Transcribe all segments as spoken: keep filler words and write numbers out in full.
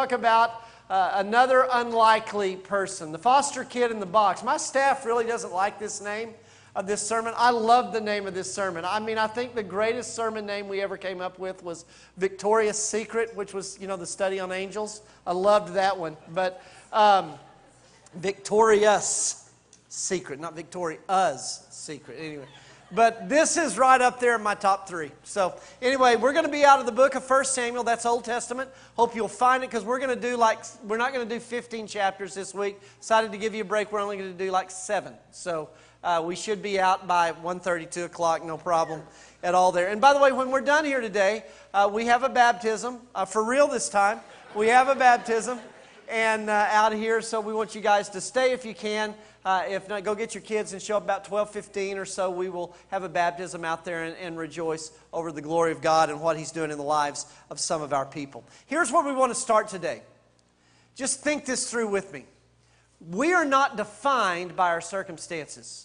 talk about uh, another unlikely person, the foster kid in the box. My staff really doesn't like this name of this sermon. I love the name of this sermon. I mean, I think the greatest sermon name we ever came up with was Victoria's Secret, which was, you know, the study on angels. I loved that one. But um, Victoria's Secret, not Victoria's Secret. Anyway. But this is right up there in my top three. So anyway, we're going to be out of the book of First Samuel. That's Old Testament. Hope you'll find it because we're going to do like, we're not going to do fifteen chapters this week. Decided to give you a break. We're only going to do like seven. So uh, we should be out by one thirty, two o'clock. No problem at all there. And by the way, when we're done here today, uh, we have a baptism. Uh, for real this time. We have a baptism and uh, out here. So we want you guys to stay if you can. Uh, if not, go get your kids and show up about twelve fifteen or so. We will have a baptism out there and, and rejoice over the glory of God and what He's doing in the lives of some of our people. Here's where we want to start today. Just think this through with me. We are not defined by our circumstances.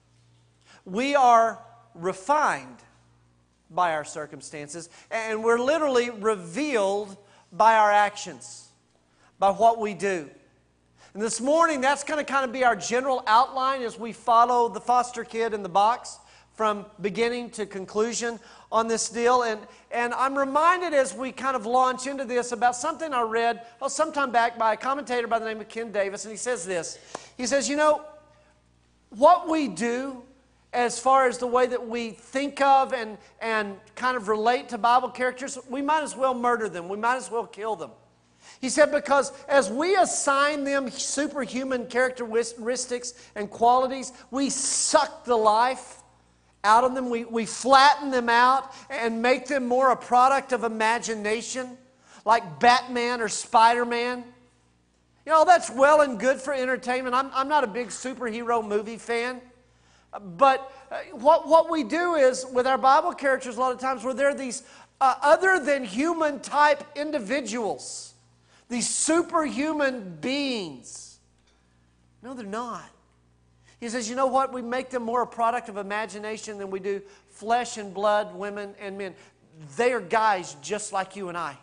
We are refined by our circumstances, and we're literally revealed by our actions, by what we do. And this morning, that's going to kind of be our general outline as we follow the foster kid in the box from beginning to conclusion on this deal. And, and I'm reminded as we kind of launch into this about something I read well, sometime back by a commentator by the name of Ken Davis. And he says this. He says, you know, what we do as far as the way that we think of and, and kind of relate to Bible characters, we might as well murder them. We might as well kill them. He said, because as we assign them superhuman characteristics and qualities, we suck the life out of them. We, we flatten them out and make them more a product of imagination, like Batman or Spider-Man. You know, that's well and good for entertainment. I'm, I'm not a big superhero movie fan. But what, what we do is, with our Bible characters, a lot of times, where they're these uh, other than human type individuals. These superhuman beings. No, they're not. He says, you know what? We make them more a product of imagination than we do flesh and blood, women and men. They are guys just like you and I.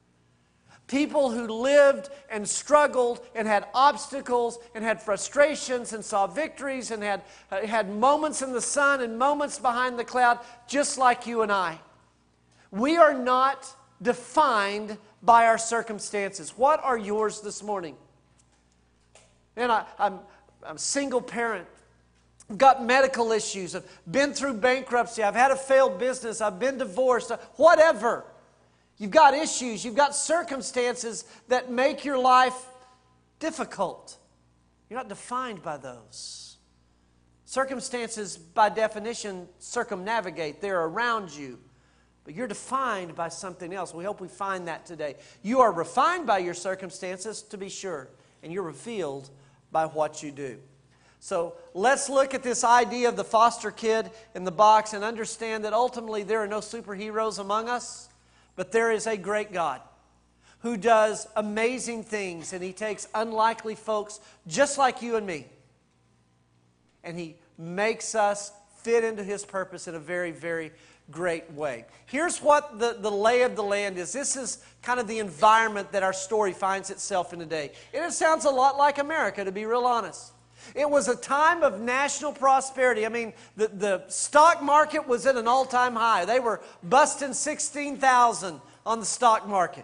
People who lived and struggled and had obstacles and had frustrations and saw victories and had, uh, had moments in the sun and moments behind the cloud, just like you and I. We are not defined by our circumstances. What are yours this morning? And I, I'm, I'm a single parent. I've got medical issues. I've been through bankruptcy. I've had a failed business. I've been divorced. Whatever. You've got issues. You've got circumstances that make your life difficult. You're not defined by those. Circumstances, by definition, circumnavigate. They're around you. But you're defined by something else. We hope we find that today. You are refined by your circumstances, to be sure, and you're revealed by what you do. So let's look at this idea of the foster kid in the box and understand that ultimately there are no superheroes among us, but there is a great God who does amazing things, and He takes unlikely folks just like you and me, and He makes us fit into His purpose in a very, very great way. Here's what the, the lay of the land is. This is kind of the environment that our story finds itself in today. And it sounds a lot like America, to be real honest. It was a time of national prosperity. I mean, the, the stock market was at an all-time high. They were busting sixteen thousand on the stock market.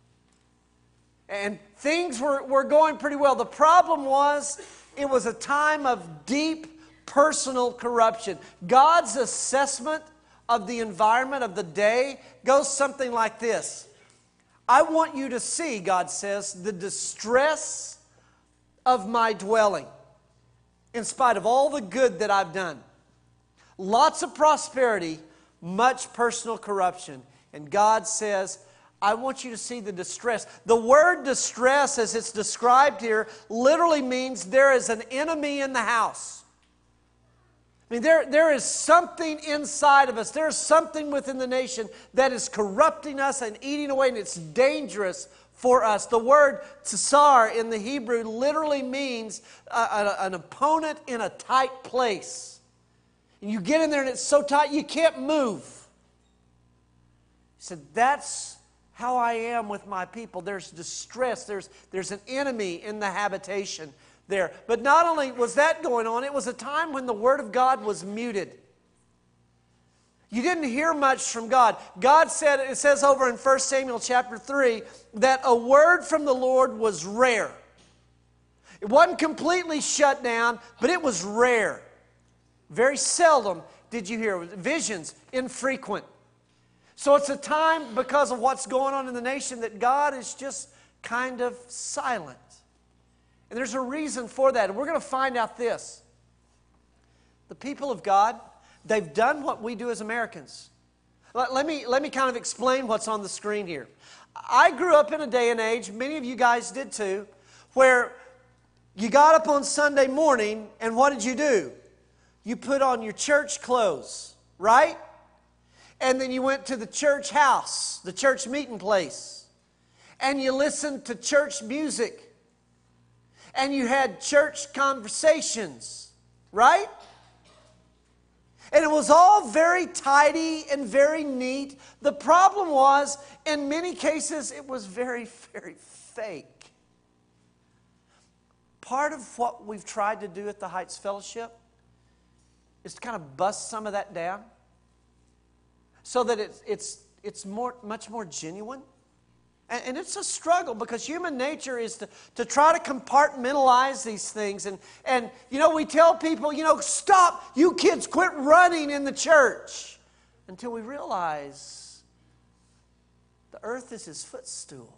And things were, were going pretty well. The problem was, it was a time of deep personal corruption. God's assessment of the environment of the day goes something like this. I want you to see, God says, the distress of my dwelling in spite of all the good that I've done. Lots of prosperity, much personal corruption. And God says, I want you to see the distress. The word distress, as it's described here, literally means there is an enemy in the house. I mean, there, there is something inside of us. There is something within the nation that is corrupting us and eating away, and it's dangerous for us. The word tsar in the Hebrew literally means a, a, an opponent in a tight place. And you get in there and it's so tight you can't move. He said, that's how I am with my people. There's distress. There's, there's an enemy in the habitation there. But not only was that going on, it was a time when the Word of God was muted. You didn't hear much from God. God said, it says over in First Samuel chapter three, that a word from the Lord was rare. It wasn't completely shut down, but it was rare. Very seldom did you hear visions, infrequent. So it's a time, because of what's going on in the nation, that God is just kind of silent. And there's a reason for that. And we're going to find out this. The people of God, they've done what we do as Americans. Let, let me, let me kind of explain what's on the screen here. I grew up in a day and age, many of you guys did too, where you got up on Sunday morning, and what did you do? You put on your church clothes, right? And then you went to the church house, the church meeting place, and you listened to church music. And you had church conversations, right? And it was all very tidy and very neat. The problem was, in many cases, it was very, very fake. Part of what we've tried to do at the Heights Fellowship is to kind of bust some of that down so that it's, it's, it's more, much more genuine. And, and it's a struggle, because human nature is to, to try to compartmentalize these things. And, and, you know, we tell people, you know, stop, you kids quit running in the church. Until we realize the earth is His footstool.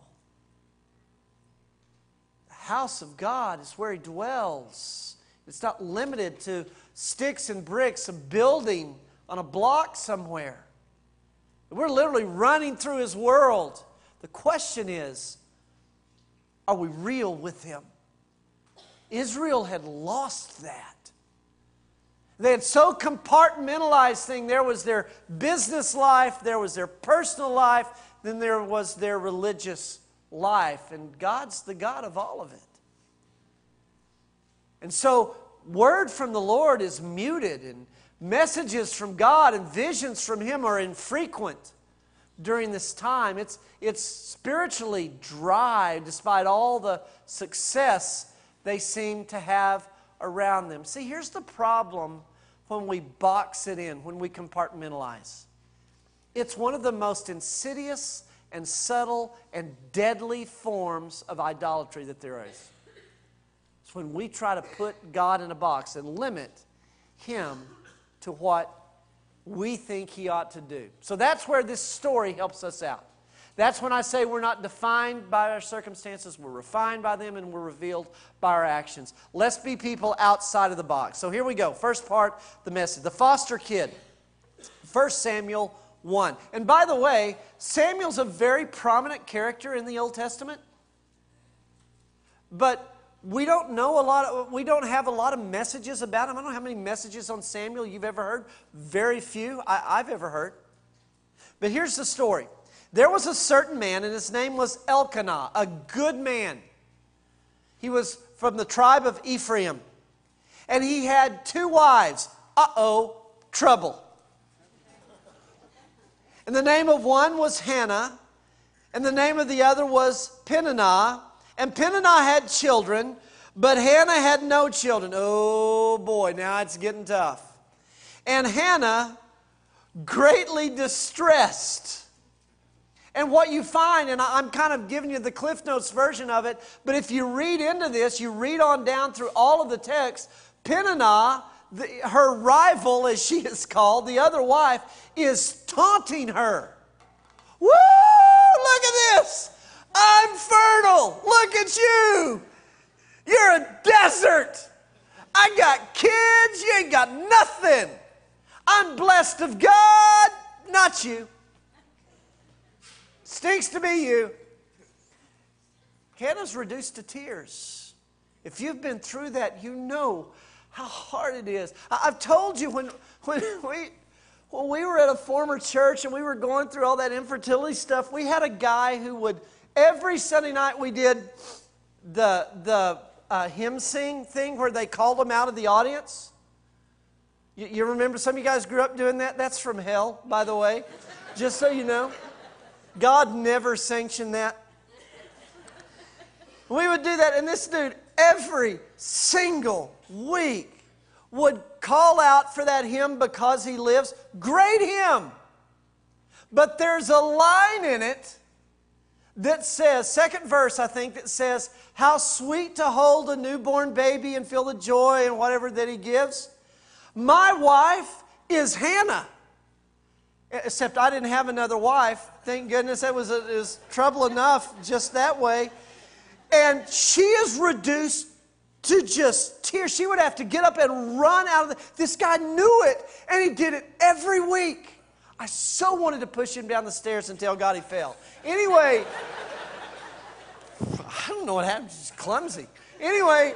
The house of God is where He dwells. It's not limited to sticks and bricks, a building on a block somewhere. We're literally running through His world. The question is, are we real with Him? Israel had lost that. They had so compartmentalized things. There was their business life, there was their personal life, then there was their religious life. And God's the God of all of it. And so, word from the Lord is muted, and messages from God and visions from Him are infrequent during this time. It's, it's spiritually dry despite all the success they seem to have around them. See, here's the problem when we box it in, when we compartmentalize. It's one of the most insidious and subtle and deadly forms of idolatry that there is. It's when we try to put God in a box and limit Him to what we think He ought to do. So that's where this story helps us out. That's when I say we're not defined by our circumstances, we're refined by them, and we're revealed by our actions. Let's be people outside of the box. So here we go. First part, the message. The foster kid. First Samuel one. And by the way, Samuel's a very prominent character in the Old Testament. But we don't know a lot of, we don't have a lot of messages about him. I don't know how many messages on Samuel you've ever heard. Very few I, I've ever heard. But here's the story. There was a certain man, and his name was Elkanah, a good man. He was from the tribe of Ephraim. And he had two wives. Uh-oh, trouble. And the name of one was Hannah, and the name of the other was Peninnah. And Peninnah had children, but Hannah had no children. Oh boy, now it's getting tough. And Hannah, greatly distressed. And what you find, and I'm kind of giving you the Cliff Notes version of it, but if you read into this, you read on down through all of the text, Peninnah, the, her rival, as she is called, the other wife, is taunting her. Woo! Look at this! I'm fertile. Look at you. You're a desert. I got kids. You ain't got nothing. I'm blessed of God, not you. Stinks to be you. Hannah's reduced to tears. If you've been through that, you know how hard it is. I've told you when, when we... When we were at a former church and we were going through all that infertility stuff, we had a guy who would, every Sunday night we did the, the uh, hymn sing thing where they called them out of the audience. You, you remember, some of you guys grew up doing that? That's from hell, by the way, just so you know. God never sanctioned that. We would do that, and this dude every single week would call out for that hymn, Because He Lives. Great hymn. But there's a line in it that says, second verse I think, that says, how sweet to hold a newborn baby and feel the joy and whatever that He gives. My wife is Hannah. Except I didn't have another wife. Thank goodness. That was, a, it was trouble enough just that way. And she is reduced to just tears. She would have to get up and run out of the... This guy knew it, and he did it every week. I so wanted to push him down the stairs and tell God he fell. Anyway, I don't know what happened. He's clumsy. Anyway,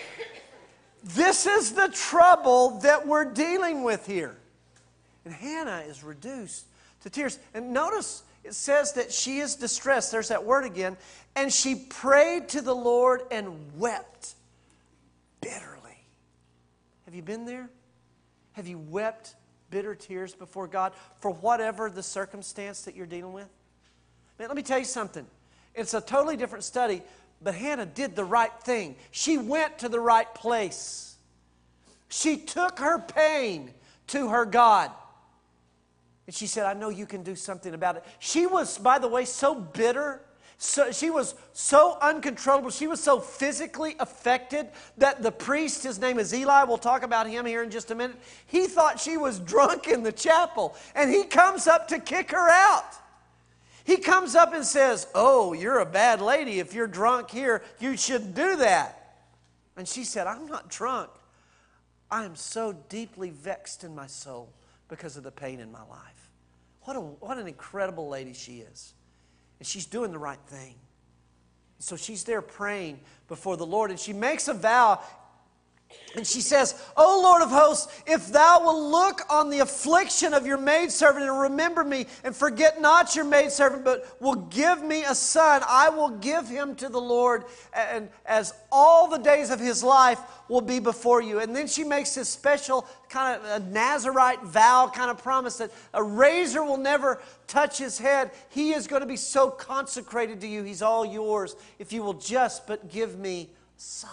this is the trouble that we're dealing with here. And Hannah is reduced to tears. And notice it says that she is distressed. There's that word again. And she prayed to the Lord and wept bitterly. Have you been there? Have you wept bitter tears before God for whatever the circumstance that you're dealing with? Man, let me tell you something. It's a totally different study, but Hannah did the right thing. She went to the right place. She took her pain to her God. And she said, I know you can do something about it. She was, by the way, so bitter. So, she was so uncontrollable. She was so physically affected that the priest, his name is Eli, we'll talk about him here in just a minute. He thought she was drunk in the chapel. And he comes up to kick her out. He comes up and says, oh, you're a bad lady. If you're drunk here, you shouldn't do that. And she said, I'm not drunk. I am so deeply vexed in my soul because of the pain in my life. What, a, what an incredible lady she is. And she's doing the right thing. So she's there praying before the Lord. And she makes a vow. And she says, O Lord of hosts, if thou will look on the affliction of your maidservant and remember me, and forget not your maidservant, but will give me a son, I will give him to the Lord, and as all the days of his life will be before you. And then she makes this special kind of a Nazarite vow kind of promise that a razor will never touch his head. He is going to be so consecrated to you. He's all yours if you will just but give me a son.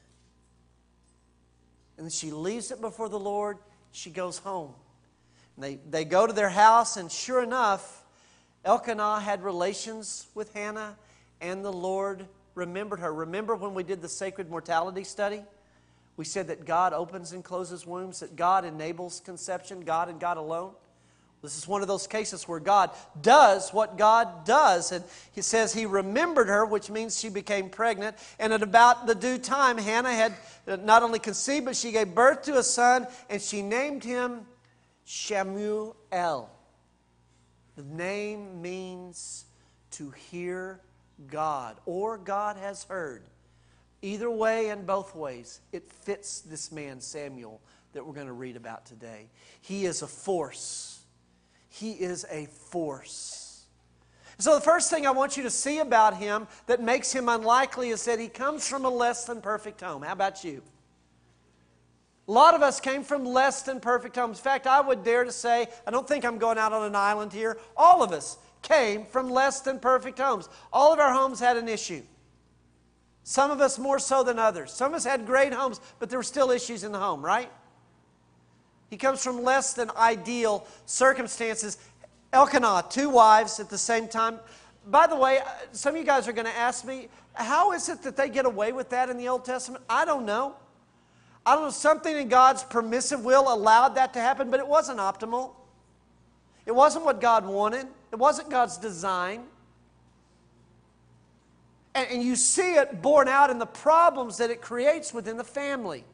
And then she leaves it before the Lord. She goes home. And they, they go to their house, and sure enough, Elkanah had relations with Hannah, and the Lord remembered her. Remember when we did the sacred mortality study? We said that God opens and closes wombs, that God enables conception, God and God alone. This is one of those cases where God does what God does. And He says He remembered her, which means she became pregnant. And at about the due time, Hannah had not only conceived, but she gave birth to a son, and she named him Shemuel. The name means to hear God, or God has heard. Either way and both ways, it fits this man, Samuel, that we're going to read about today. He is a force. He is a force. So the first thing I want you to see about him that makes him unlikely is that he comes from a less than perfect home. How about you? A lot of us came from less than perfect homes. In fact, I would dare to say, I don't think I'm going out on an island here, all of us came from less than perfect homes. All of our homes had an issue. Some of us more so than others. Some of us had great homes, but there were still issues in the home, right? He comes from less than ideal circumstances. Elkanah, two wives at the same time. By the way, some of you guys are going to ask me, how is it that they get away with that in the Old Testament? I don't know. I don't know, something in God's permissive will allowed that to happen, but it wasn't optimal. It wasn't what God wanted. It wasn't God's design. And, and you see it borne out in the problems that it creates within the family.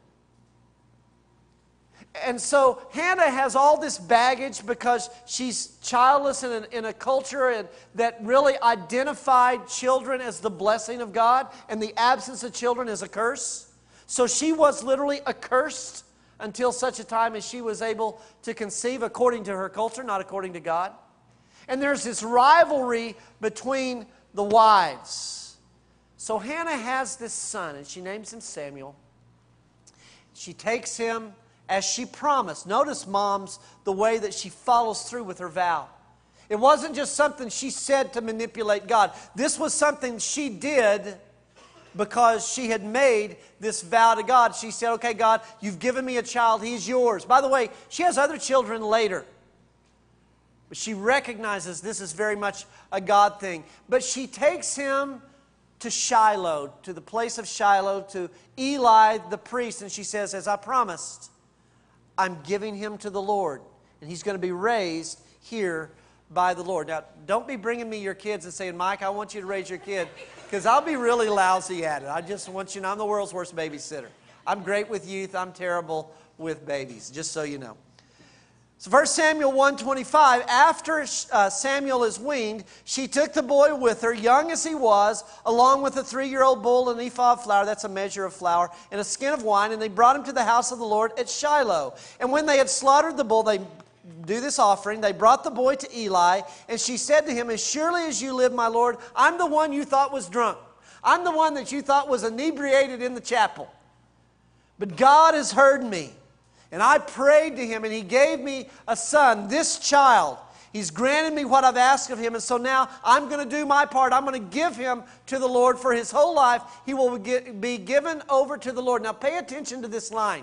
And so Hannah has all this baggage because she's childless in a, in a culture and, that really identified children as the blessing of God and the absence of children as a curse. So she was literally accursed until such a time as she was able to conceive according to her culture, not according to God. And there's this rivalry between the wives. So Hannah has this son, and she names him Samuel. She takes him as she promised. Notice, moms, the way that she follows through with her vow. It wasn't just something she said to manipulate God. This was something she did because she had made this vow to God. She said, okay, God, you've given me a child. He's yours. By the way, she has other children later. But she recognizes this is very much a God thing. But she takes him to Shiloh, to the place of Shiloh, to Eli the priest. And she says, as I promised, I'm giving him to the Lord. And he's going to be raised here by the Lord. Now, don't be bringing me your kids and saying, Mike, I want you to raise your kid, because I'll be really lousy at it. I just want you to know I'm the world's worst babysitter. I'm great with youth. I'm terrible with babies, just so you know. So First Samuel one twenty-five, after uh, Samuel is weaned, she took the boy with her, young as he was, along with a three-year-old bull and an ephah of flour, that's a measure of flour, and a skin of wine, and they brought him to the house of the Lord at Shiloh. And when they had slaughtered the bull, they do this offering. They brought the boy to Eli, and she said to him, as surely as you live, my Lord, I'm the one you thought was drunk. I'm the one that you thought was inebriated in the chapel. But God has heard me, and I prayed to him, and he gave me a son, this child. He's granted me what I've asked of him, and so now I'm going to do my part. I'm going to give him to the Lord for his whole life. He will be given over to the Lord. Now pay attention to this line.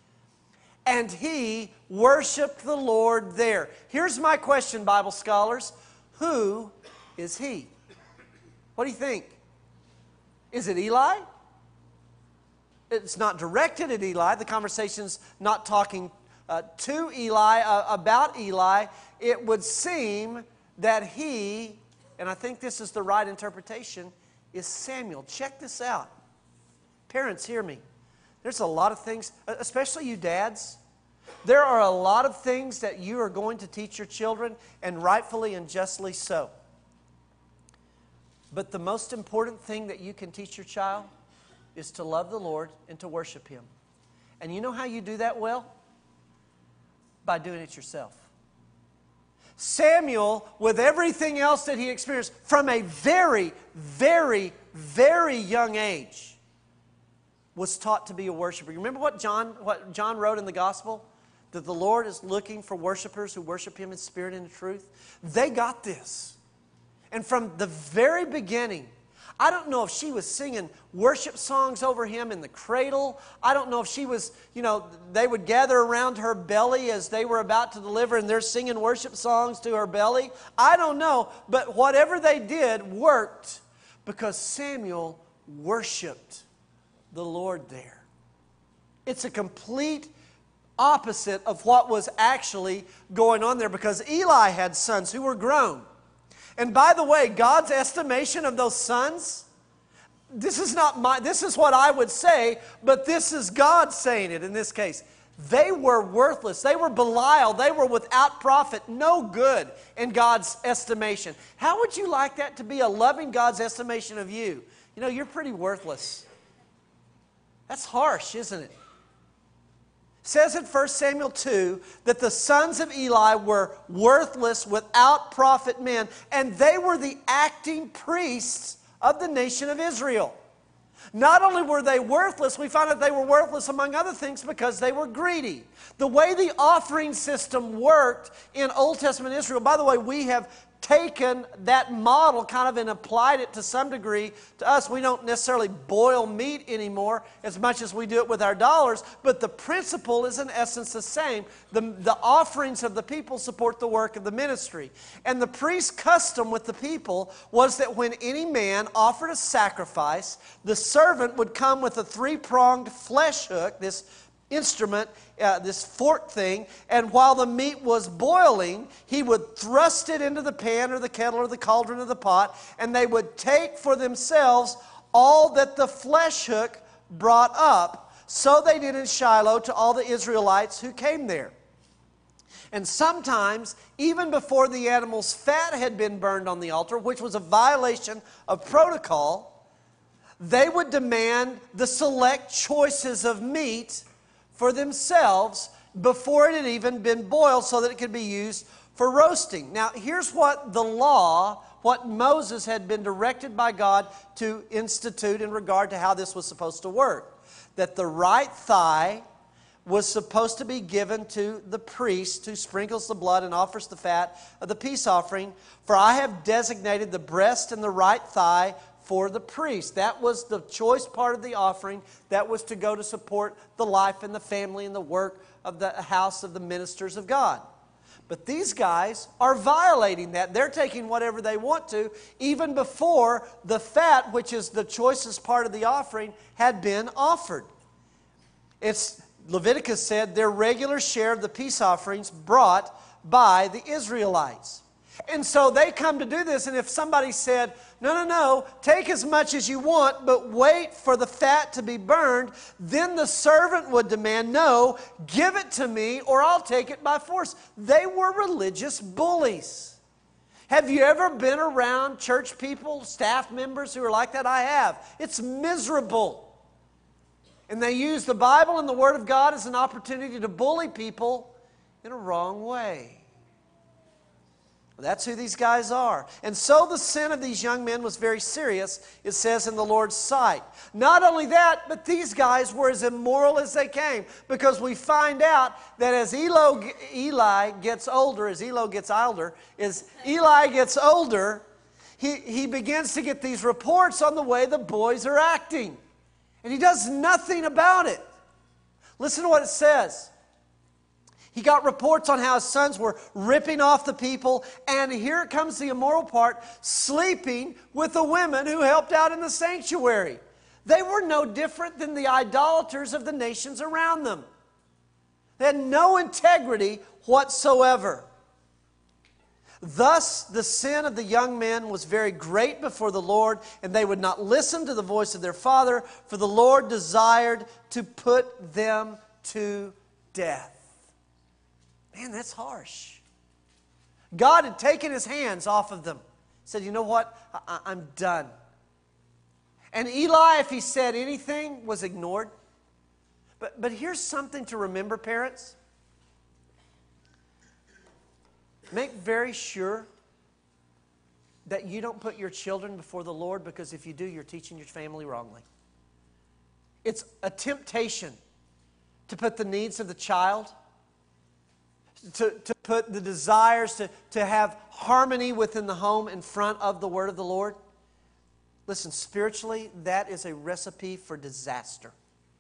And he worshiped the Lord there. Here's my question, Bible scholars. Who is he? What do you think? Is it Eli? It's not directed at Eli. The conversation's not talking uh, to Eli, uh, about Eli. It would seem that he, and I think this is the right interpretation, is Samuel. Check this out. Parents, hear me. There's a lot of things, especially you dads. There are a lot of things that you are going to teach your children, and rightfully and justly so. But the most important thing that you can teach your child is to love the Lord and to worship him. And you know how you do that well? By doing it yourself. Samuel, with everything else that he experienced from a very, very, very young age, was taught to be a worshiper. You remember what John, what John wrote in the gospel? That the Lord is looking for worshipers who worship him in spirit and in truth. They got this. And from the very beginning, I don't know if she was singing worship songs over him in the cradle. I don't know if she was, you know, they would gather around her belly as they were about to deliver, and they're singing worship songs to her belly. I don't know, but whatever they did worked because Samuel worshiped the Lord there. It's a complete opposite of what was actually going on there, because Eli had sons who were grown. And by the way, God's estimation of those sons, this is not my, this is what I would say, but this is God saying it in this case. They were worthless. They were Belial. They were without profit, no good in God's estimation. How would you like that to be a loving God's estimation of you? You know, you're pretty worthless. That's harsh, isn't it? It says in First Samuel two that the sons of Eli were worthless, without profit men, and they were the acting priests of the nation of Israel. Not only were they worthless, we find that they were worthless among other things because they were greedy. The way the offering system worked in Old Testament Israel, by the way, we have taken that model kind of and applied it to some degree to us. We don't necessarily boil meat anymore as much as we do it with our dollars, but the principle is in essence the same. The, the offerings of the people support the work of the ministry. And the priest's custom with the people was that when any man offered a sacrifice, the servant would come with a three-pronged flesh hook, this instrument, uh, this fork thing, and while the meat was boiling, he would thrust it into the pan or the kettle or the cauldron or the pot, and they would take for themselves all that the flesh hook brought up. So they did in Shiloh to all the Israelites who came there. And sometimes, even before the animal's fat had been burned on the altar, which was a violation of protocol, they would demand the select choices of meat for themselves before it had even been boiled so that it could be used for roasting. Now, here's what the law, what Moses had been directed by God to institute in regard to how this was supposed to work. That the right thigh was supposed to be given to the priest who sprinkles the blood and offers the fat of the peace offering. For I have designated the breast and the right thigh for the priest. That was the choice part of the offering that was to go to support the life and the family and the work of the house of the ministers of God. But these guys are violating that. They're taking whatever they want to, even before the fat, which is the choicest part of the offering, had been offered. It's, Leviticus said, their regular share of the peace offerings brought by the Israelites. And so they come to do this, and if somebody said, no, no, no, take as much as you want, but wait for the fat to be burned, then the servant would demand, no, give it to me or I'll take it by force. They were religious bullies. Have you ever been around church people, staff members who are like that? I have. It's miserable. And they use the Bible and the Word of God as an opportunity to bully people in a wrong way. That's who these guys are. And so the sin of these young men was very serious, it says, in the Lord's sight. Not only that, but these guys were as immoral as they came, because we find out that as Eli, Eli gets older, as Eli gets older, as Eli gets older, he, he begins to get these reports on the way the boys are acting. And he does nothing about it. Listen to what it says. He got reports on how his sons were ripping off the people, and here comes the immoral part, sleeping with the women who helped out in the sanctuary. They were no different than the idolaters of the nations around them. They had no integrity whatsoever. Thus, the sin of the young men was very great before the Lord, and they would not listen to the voice of their father, for the Lord desired to put them to death. Man, that's harsh. God had taken His hands off of them. He said, you know what? I- I'm done. And Eli, if he said anything, was ignored. But, but here's something to remember, parents. Make very sure that you don't put your children before the Lord, because if you do, you're teaching your family wrongly. It's a temptation to put the needs of the child, To, to put the desires, to, to have harmony within the home in front of the Word of the Lord. Listen, spiritually, that is a recipe for disaster.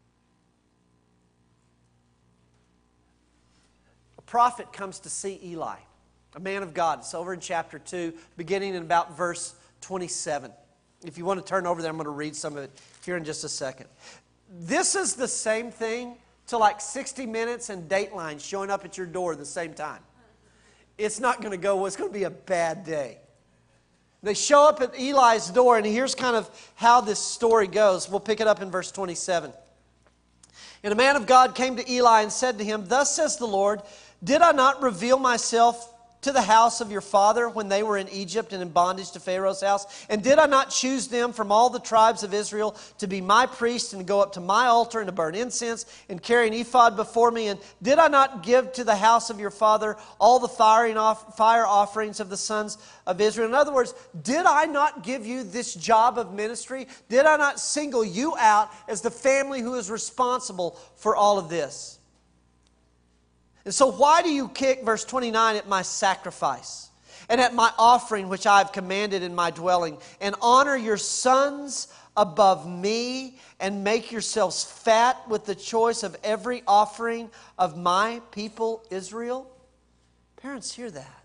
A prophet comes to see Eli, a man of God. It's over in chapter two, beginning in about verse twenty-seven. If you want to turn over there, I'm going to read some of it here in just a second. This is the same thing to like sixty minutes and Dateline showing up at your door at the same time. It's not going to go well. It's going to be a bad day. They show up at Eli's door, and here's kind of how this story goes. We'll pick it up in verse twenty-seven. And a man of God came to Eli and said to him, thus says the Lord, did I not reveal myself to the house of your father when they were in Egypt and in bondage to Pharaoh's house? And did I not choose them from all the tribes of Israel to be my priests and go up to my altar and to burn incense and carry an ephod before me? And did I not give to the house of your father all the firing off, fire offerings of the sons of Israel? In other words, did I not give you this job of ministry? Did I not single you out as the family who is responsible for all of this? And so why do you kick, verse twenty-nine, at my sacrifice and at my offering which I have commanded in my dwelling, and honor your sons above me, and make yourselves fat with the choice of every offering of my people Israel? Parents, hear that.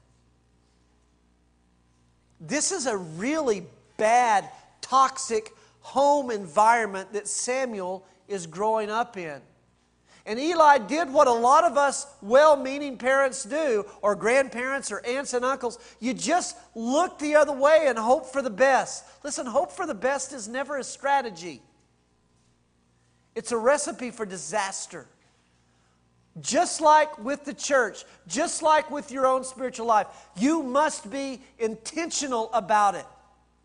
This is a really bad, toxic home environment that Samuel is growing up in. And Eli did what a lot of us well-meaning parents do, or grandparents or aunts and uncles. You just look the other way and hope for the best. Listen, hope for the best is never a strategy. It's a recipe for disaster. Just like with the church, just like with your own spiritual life, you must be intentional about it.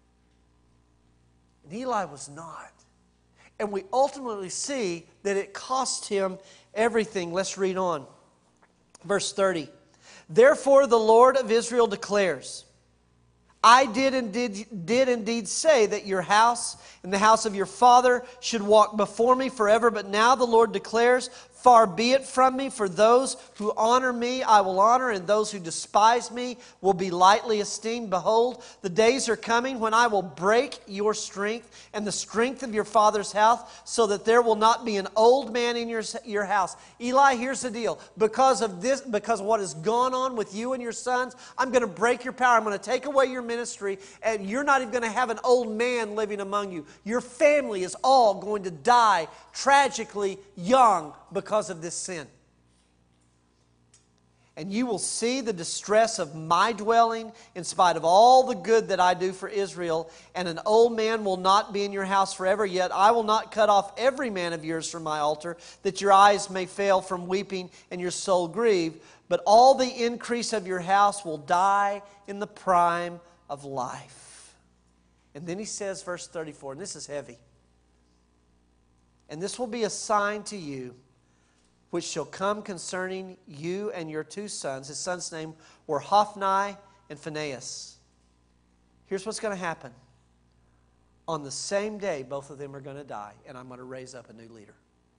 And Eli was not. And we ultimately see that it cost him everything. Let's read on. Verse thirty. Therefore the Lord of Israel declares, I did indeed, did indeed say that your house and the house of your father should walk before me forever. But now the Lord declares, Far be it from me, for those who honor me I will honor, and those who despise me will be lightly esteemed. Behold, the days are coming when I will break your strength and the strength of your father's house, so that there will not be an old man in your, your house. Eli, here's the deal. Because of this, because of what has gone on with you and your sons, I'm going to break your power. I'm going to take away your ministry, and you're not even going to have an old man living among you. Your family is all going to die tragically young because of this sin. And you will see the distress of my dwelling in spite of all the good that I do for Israel. And an old man will not be in your house forever. Yet I will not cut off every man of yours from my altar, that your eyes may fail from weeping and your soul grieve. But all the increase of your house will die in the prime of life. And then he says, verse thirty-four, and this is heavy. And this will be a sign to you, which shall come concerning you and your two sons. His sons' name were Hophni and Phinehas. Here's what's going to happen. On the same day, both of them are going to die, and I'm going to raise up a new leader.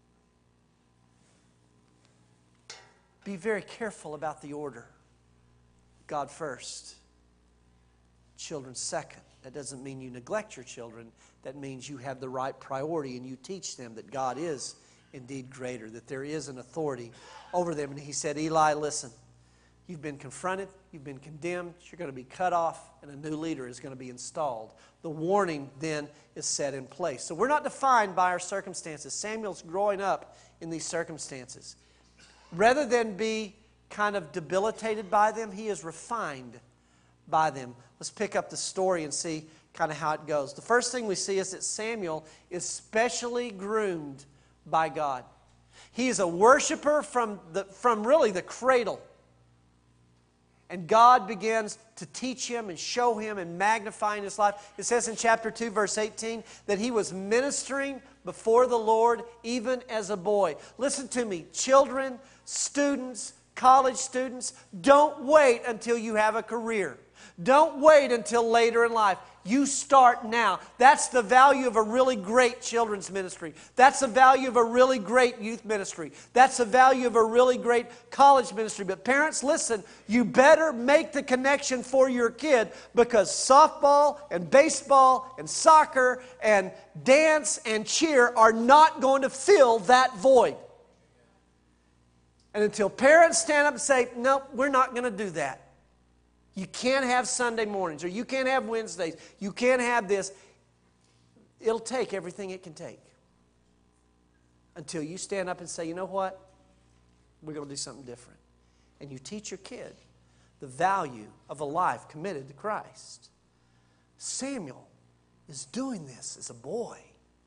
Be very careful about the order. God first, children second. That doesn't mean you neglect your children. That means you have the right priority and you teach them that God is indeed greater, that there is an authority over them. And he said, Eli, listen, you've been confronted, you've been condemned, you're going to be cut off, and a new leader is going to be installed. The warning then is set in place. So we're not defined by our circumstances. Samuel's growing up in these circumstances. Rather than be kind of debilitated by them, he is refined by them. Let's pick up the story and see kind of how it goes. The first thing we see is that Samuel is specially groomed by God. He is a worshiper from, the, from really the cradle. And God begins to teach him and show him and magnify in his life. It says in chapter two, verse eighteen, that he was ministering before the Lord even as a boy. Listen to me, children, students, college students, don't wait until you have a career. Don't wait until later in life. You start now. That's the value of a really great children's ministry. That's the value of a really great youth ministry. That's the value of a really great college ministry. But parents, listen, you better make the connection for your kid, because softball and baseball and soccer and dance and cheer are not going to fill that void. And until parents stand up and say, no, we're not going to do that. You can't have Sunday mornings, or you can't have Wednesdays. You can't have this. It'll take everything it can take until you stand up and say, you know what? We're going to do something different. And you teach your kid the value of a life committed to Christ. Samuel is doing this as a boy.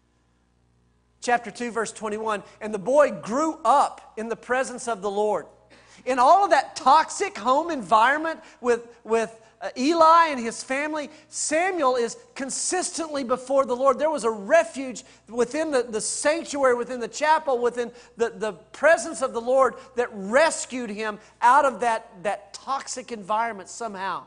Chapter two, verse twenty-one, and the boy grew up in the presence of the Lord. In all of that toxic home environment with, with uh, Eli and his family, Samuel is consistently before the Lord. There was a refuge within the, the sanctuary, within the chapel, within the, the presence of the Lord that rescued him out of that, that toxic environment somehow.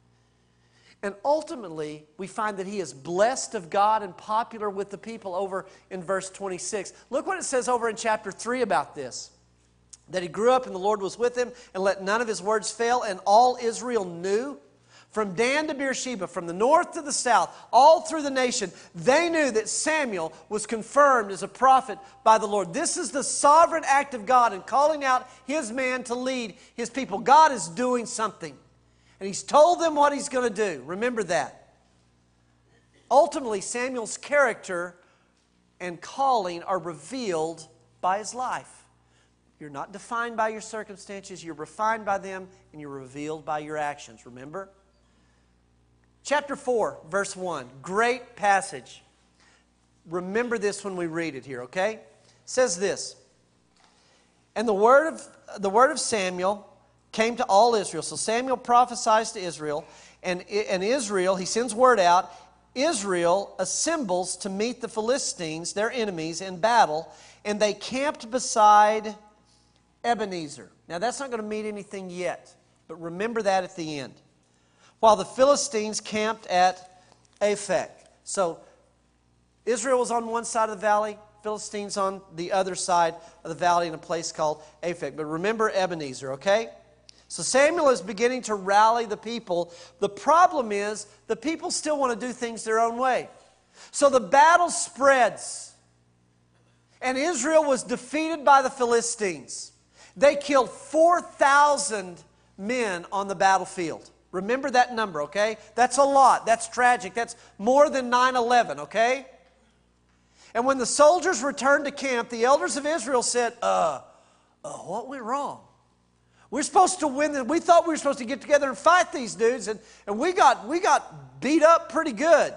And ultimately, we find that he is blessed of God and popular with the people over in verse twenty-six. Look what it says over in chapter three about this. That he grew up and the Lord was with him and let none of his words fail. And all Israel knew, from Dan to Beersheba, from the north to the south, all through the nation, they knew that Samuel was confirmed as a prophet by the Lord. This is the sovereign act of God in calling out his man to lead his people. God is doing something. And he's told them what he's going to do. Remember that. Ultimately, Samuel's character and calling are revealed by his life. You're not defined by your circumstances. You're refined by them, and you're revealed by your actions. Remember? Chapter four, verse one. Great passage. Remember this when we read it here, okay? It says this. And the word of the word of Samuel came to all Israel. So Samuel prophesies to Israel, and, and Israel, he sends word out. Israel assembles to meet the Philistines, their enemies, in battle, and they camped beside Ebenezer. Now that's not going to mean anything yet, but remember that at the end. While the Philistines camped at Aphek. So Israel was on one side of the valley, Philistines on the other side of the valley in a place called Aphek. But remember Ebenezer, okay? So Samuel is beginning to rally the people. The problem is the people still want to do things their own way. So the battle spreads. And Israel was defeated by the Philistines. They killed four thousand men on the battlefield. Remember that number, okay? That's a lot. That's tragic. That's more than nine eleven, okay? And when the soldiers returned to camp, the elders of Israel said, uh, uh what went wrong? We're supposed to win. The, we thought we were supposed to get together and fight these dudes, and, and we got, we got beat up pretty good.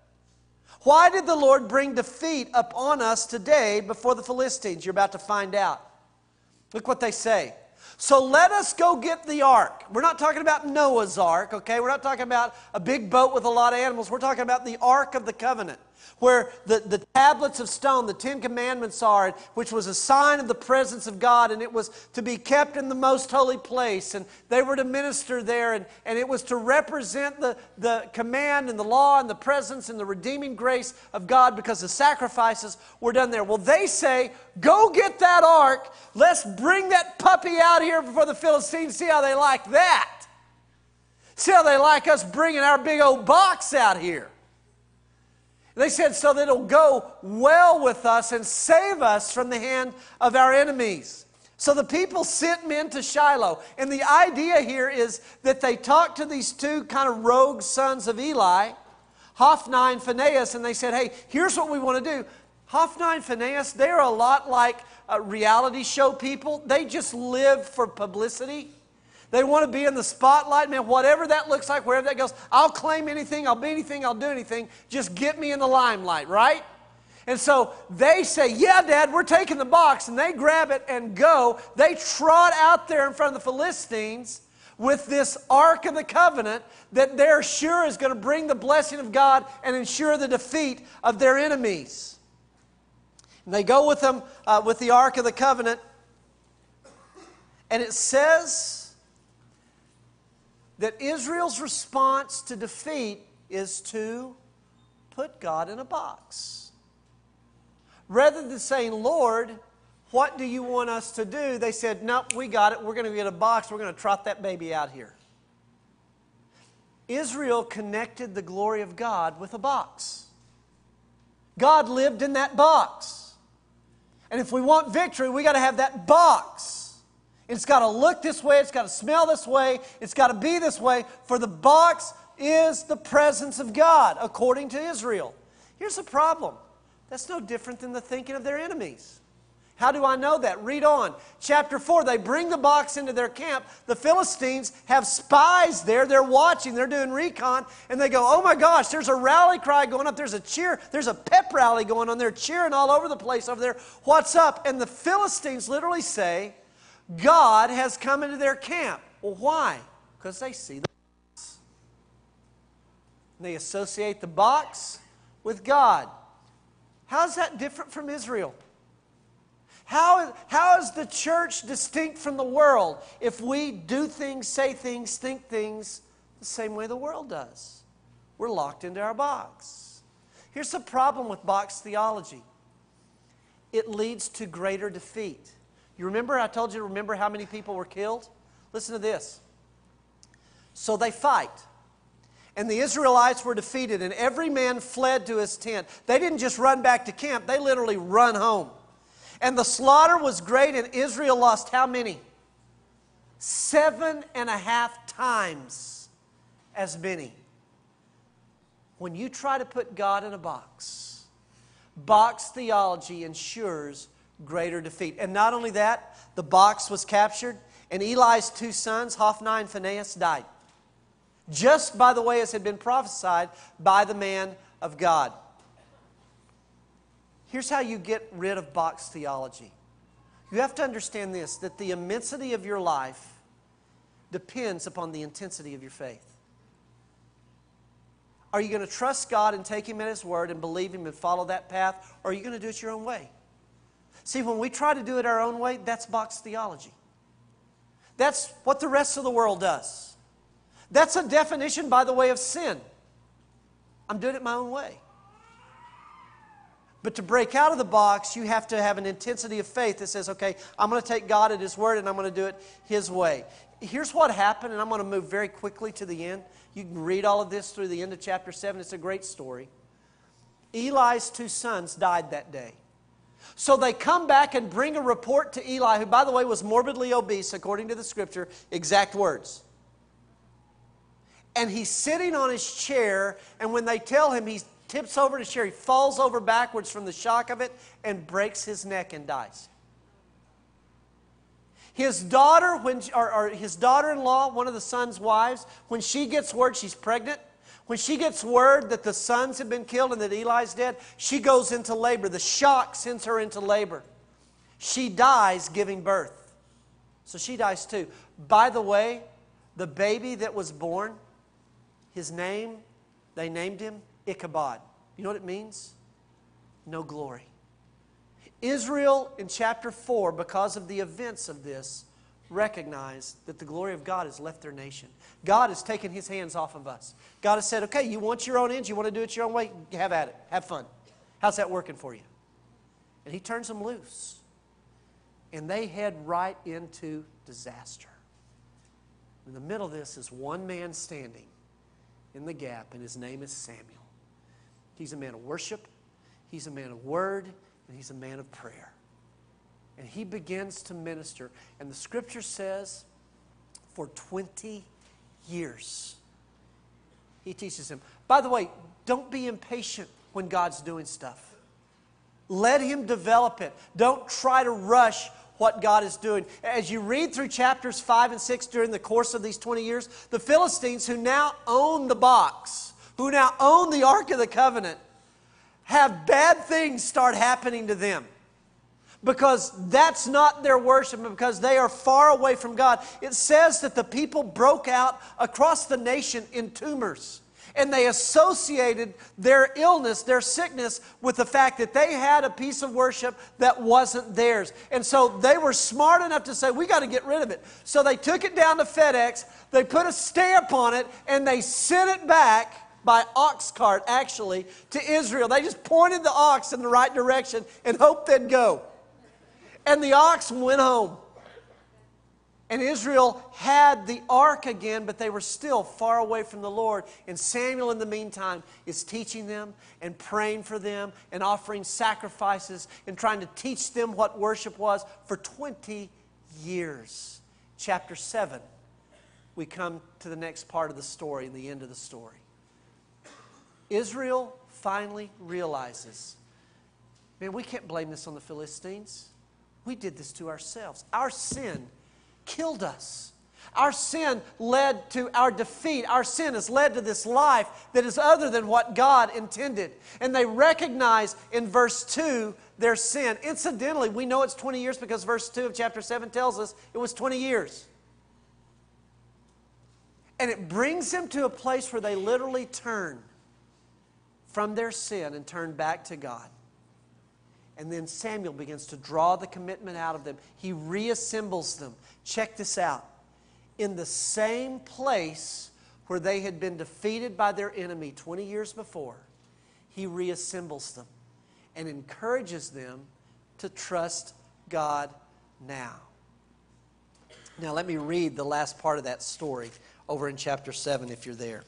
Why did the Lord bring defeat upon us today before the Philistines? You're about to find out. Look what they say. So let us go get the ark. We're not talking about Noah's ark, okay? We're not talking about a big boat with a lot of animals. We're talking about the Ark of the Covenant, where the, the tablets of stone, the Ten Commandments are, which was a sign of the presence of God, and it was to be kept in the most holy place, and they were to minister there, and, and it was to represent the, the command and the law and the presence and the redeeming grace of God because the sacrifices were done there. Well, they say, go get that ark. Let's bring that puppy out here before the Philistines. See how they like that. See how they like us bringing our big old box out here. They said so that it'll go well with us and save us from the hand of our enemies. So the people sent men to Shiloh. And the idea here is that they talked to these two kind of rogue sons of Eli, Hophni and Phinehas, and they said, hey, here's what we want to do. Hophni and Phinehas, they're a lot like uh, reality show people. They just live for publicity. They want to be in the spotlight. Man, whatever that looks like, wherever that goes, I'll claim anything, I'll be anything, I'll do anything. Just get me in the limelight, right? And so they say, yeah, Dad, we're taking the box. And they grab it and go. They trot out there in front of the Philistines with this Ark of the Covenant that they're sure is going to bring the blessing of God and ensure the defeat of their enemies. And they go with them, uh, with the Ark of the Covenant. And it says that Israel's response to defeat is to put God in a box. Rather than saying, Lord, what do you want us to do? They said, no, we got it. We're going to get a box. We're going to trot that baby out here. Israel connected the glory of God with a box. God lived in that box. And if we want victory, we got to have that box. It's got to look this way. It's got to smell this way. It's got to be this way. For the box is the presence of God, according to Israel. Here's the problem. That's no different than the thinking of their enemies. How do I know that? Read on. Chapter four, they bring the box into their camp. The Philistines have spies there. They're watching. They're doing recon. And they go, oh my gosh, there's a rally cry going up. There's a cheer. There's a pep rally going on. They're cheering all over the place over there. What's up? And the Philistines literally say, God has come into their camp. Well, why? Because they see the box. They associate the box with God. How is that different from Israel? How, how is the church distinct from the world if we do things, say things, think things the same way the world does? We're locked into our box. Here's the problem with box theology. It leads to greater defeat. You remember, I told you to remember how many people were killed? Listen to this. So they fight. And the Israelites were defeated, and every man fled to his tent. They didn't just run back to camp, they literally run home. And the slaughter was great, and Israel lost how many? Seven and a half times as many. When you try to put God in a box, box theology ensures greater defeat. And not only that, the box was captured, and Eli's two sons, Hophni and Phinehas, died. Just by the way as had been prophesied by the man of God. Here's how you get rid of box theology. You have to understand this, that the immensity of your life depends upon the intensity of your faith. Are you going to trust God and take Him at His word and believe Him and follow that path, or are you going to do it your own way? See, when we try to do it our own way, that's box theology. That's what the rest of the world does. That's a definition, by the way, of sin. I'm doing it my own way. But to break out of the box, you have to have an intensity of faith that says, okay, I'm going to take God at His word and I'm going to do it His way. Here's what happened, and I'm going to move very quickly to the end. You can read all of this through the end of chapter seven. It's a great story. Eli's two sons died that day. So they come back and bring a report to Eli, who, by the way, was morbidly obese, according to the Scripture, exact words. And he's sitting on his chair, and when they tell him, he tips over his chair. He falls over backwards from the shock of it and breaks his neck and dies. His daughter, when, or, or his daughter-in-law, one of the son's wives, when she gets word she's pregnant, when she gets word that the sons have been killed and that Eli's dead, she goes into labor. The shock sends her into labor. She dies giving birth. So she dies too. By the way, the baby that was born, his name, they named him Ichabod. You know what it means? No glory. Israel in chapter four, because of the events of this, recognized that the glory of God has left their nation. God has taken His hands off of us. God has said, okay, you want your own ends, you want to do it your own way, have at it, have fun. How's that working for you? And He turns them loose. And they head right into disaster. In the middle of this is one man standing in the gap, and his name is Samuel. He's a man of worship, he's a man of word, and he's a man of prayer. And he begins to minister. And the Scripture says, for twenty years, he teaches him. By the way, don't be impatient when God's doing stuff. Let Him develop it. Don't try to rush what God is doing. As you read through chapters five and six during the course of these twenty years, the Philistines, who now own the box, who now own the Ark of the Covenant, have bad things start happening to them. Because that's not their worship, and because they are far away from God. It says that the people broke out across the nation in tumors. And they associated their illness, their sickness, with the fact that they had a piece of worship that wasn't theirs. And so they were smart enough to say, we got to get rid of it. So they took it down to FedEx, they put a stamp on it, and they sent it back by ox cart, actually, to Israel. They just pointed the ox in the right direction and hoped they'd go. And the ox went home. And Israel had the ark again, but they were still far away from the Lord. And Samuel, in the meantime, is teaching them and praying for them and offering sacrifices and trying to teach them what worship was for twenty years. Chapter seven, we come to the next part of the story and the end of the story. Israel finally realizes, man, we can't blame this on the Philistines. We did this to ourselves. Our sin killed us. Our sin led to our defeat. Our sin has led to this life that is other than what God intended. And they recognize in verse two their sin. Incidentally, we know it's twenty years because verse two of chapter seven tells us it was twenty years. And it brings them to a place where they literally turn from their sin and turn back to God. And then Samuel begins to draw the commitment out of them. He reassembles them. Check this out. In the same place where they had been defeated by their enemy twenty years before, He reassembles them and encourages them to trust God now. Now let me read the last part of that story over in chapter seven if you're there.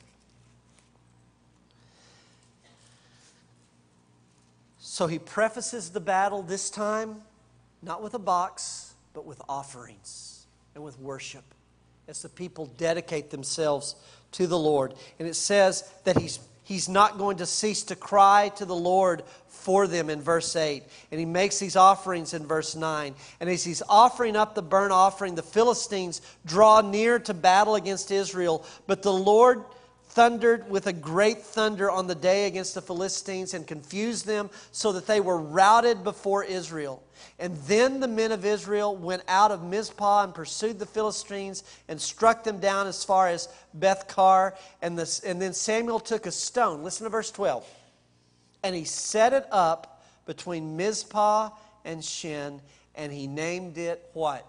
So he prefaces the battle this time, not with a box, but with offerings and with worship as the people dedicate themselves to the Lord. And it says that he's, he's not going to cease to cry to the Lord for them in verse eight. And he makes these offerings in verse nine. And as he's offering up the burnt offering, the Philistines draw near to battle against Israel. But the Lord thundered with a great thunder on the day against the Philistines and confused them so that they were routed before Israel. And then the men of Israel went out of Mizpah and pursued the Philistines and struck them down as far as Beth-kar. And, the, and then Samuel took a stone. Listen to verse twelve. And he set it up between Mizpah and Shen, and he named it what?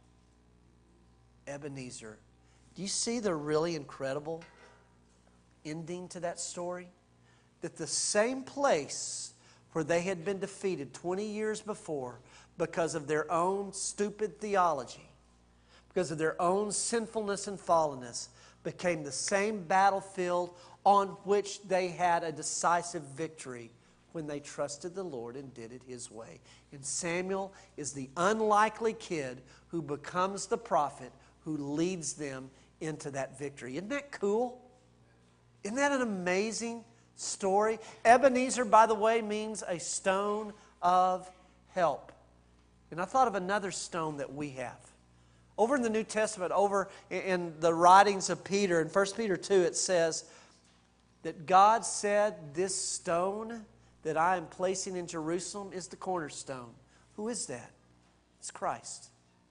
Ebenezer. Do you see the really incredible ending to that story? That the same place where they had been defeated twenty years before because of their own stupid theology, because of their own sinfulness and fallenness, became the same battlefield on which they had a decisive victory when they trusted the Lord and did it His way. And Samuel is the unlikely kid who becomes the prophet who leads them into that victory. Isn't that cool? Isn't that an amazing story? Ebenezer, by the way, means a stone of help. And I thought of another stone that we have. Over in the New Testament, over in the writings of Peter, in First Peter two, it says that God said, this stone that I am placing in Jerusalem is the cornerstone. Who is that? It's Christ.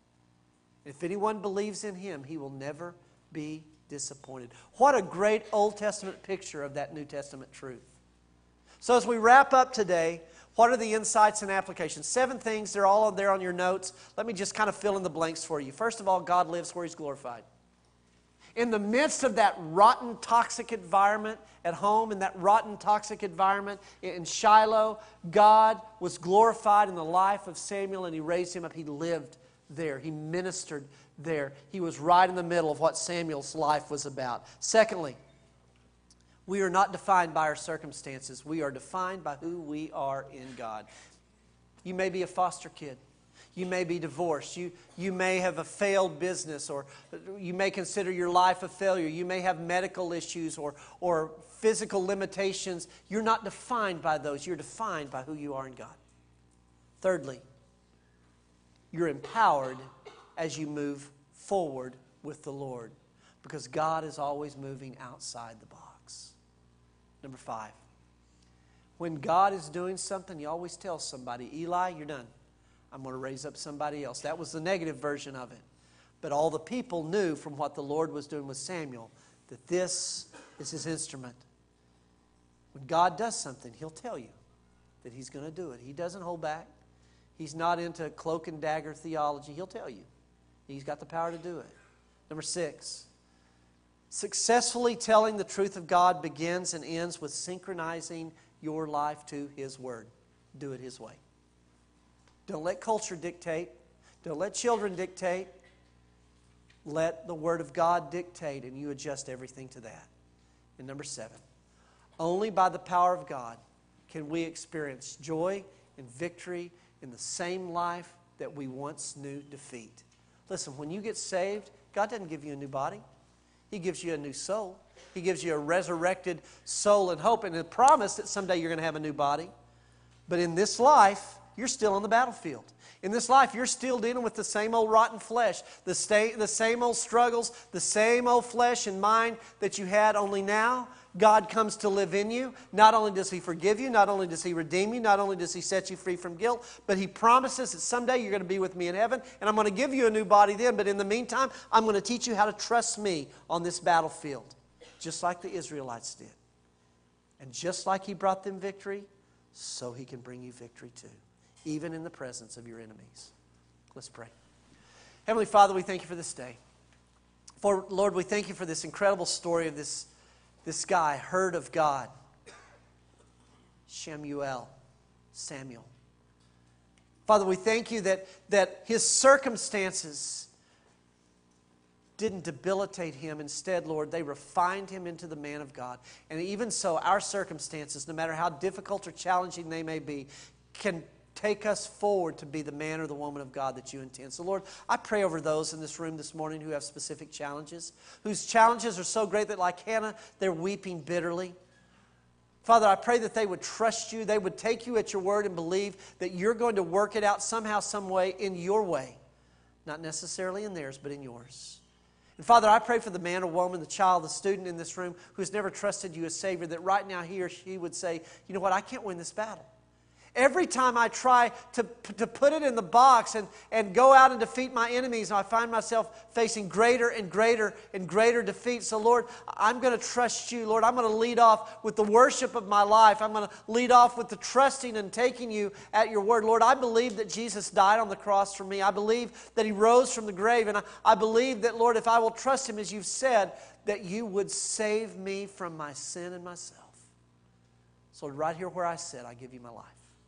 If anyone believes in Him, he will never be disappointed. What a great Old Testament picture of that New Testament truth. So as we wrap up today, what are the insights and applications? Seven things, they're all there on your notes. Let me just kind of fill in the blanks for you. First of all, God lives where He's glorified. In the midst of that rotten, toxic environment at home, in that rotten, toxic environment in Shiloh, God was glorified in the life of Samuel, and He raised him up. He lived there. He ministered there. He was right in the middle of what Samuel's life was about. Secondly, we are not defined by our circumstances. We are defined by who we are in God. You may be a foster kid. You may be divorced. You, you may have a failed business, or you may consider your life a failure. You may have medical issues or, or physical limitations. You're not defined by those. You're defined by who you are in God. Thirdly, you're empowered as you move forward with the Lord, because God is always moving outside the box. Number five, when God is doing something, He always tells somebody, Eli, you're done. I'm going to raise up somebody else. That was the negative version of it. But all the people knew from what the Lord was doing with Samuel that this is His instrument. When God does something, He'll tell you that He's going to do it. He doesn't hold back. He's not into cloak and dagger theology. He'll tell you. He's got the power to do it. Number six, successfully telling the truth of God begins and ends with synchronizing your life to His Word. Do it His way. Don't let culture dictate. Don't let children dictate. Let the Word of God dictate, and you adjust everything to that. And number seven, only by the power of God can we experience joy and victory in the same life that we once knew defeat. Listen, when you get saved, God doesn't give you a new body. He gives you a new soul. He gives you a resurrected soul and hope, and a promise that someday you're going to have a new body. But in this life, you're still on the battlefield. In this life, you're still dealing with the same old rotten flesh, the, sta- the same old struggles, the same old flesh and mind that you had, only now God comes to live in you. Not only does He forgive you, not only does He redeem you, not only does He set you free from guilt, but He promises that someday you're going to be with me in heaven, and I'm going to give you a new body then, but in the meantime, I'm going to teach you how to trust me on this battlefield, just like the Israelites did. And just like He brought them victory, so He can bring you victory too, even in the presence of your enemies. Let's pray. Heavenly Father, we thank You for this day. For Lord, we thank You for this incredible story of this, this guy, heard of God, Shemuel, Samuel. Father, we thank You that, that his circumstances didn't debilitate him. Instead, Lord, they refined him into the man of God. And even so, our circumstances, no matter how difficult or challenging they may be, can take us forward to be the man or the woman of God that You intend. So, Lord, I pray over those in this room this morning who have specific challenges, whose challenges are so great that, like Hannah, they're weeping bitterly. Father, I pray that they would trust You, they would take You at Your word and believe that You're going to work it out somehow, some way, in Your way. Not necessarily in theirs, but in Yours. And Father, I pray for the man or woman, the child, the student in this room who's never trusted You as Savior, that right now he or she would say, you know what, I can't win this battle. Every time I try to, to put it in the box and, and go out and defeat my enemies, I find myself facing greater and greater and greater defeat. So, Lord, I'm going to trust You. Lord, I'm going to lead off with the worship of my life. I'm going to lead off with the trusting and taking You at Your word. Lord, I believe that Jesus died on the cross for me. I believe that He rose from the grave. And I, I believe that, Lord, if I will trust Him as You've said, that You would save me from my sin and myself. So right here where I sit, I give You my life.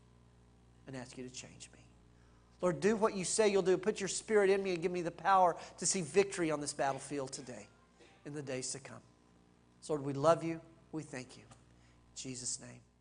and ask you to change me. Lord, do what you say you'll do. Put your Spirit in me and give me the power to see victory on this battlefield today in the days to come. So Lord, we love you. We thank you. In Jesus' name.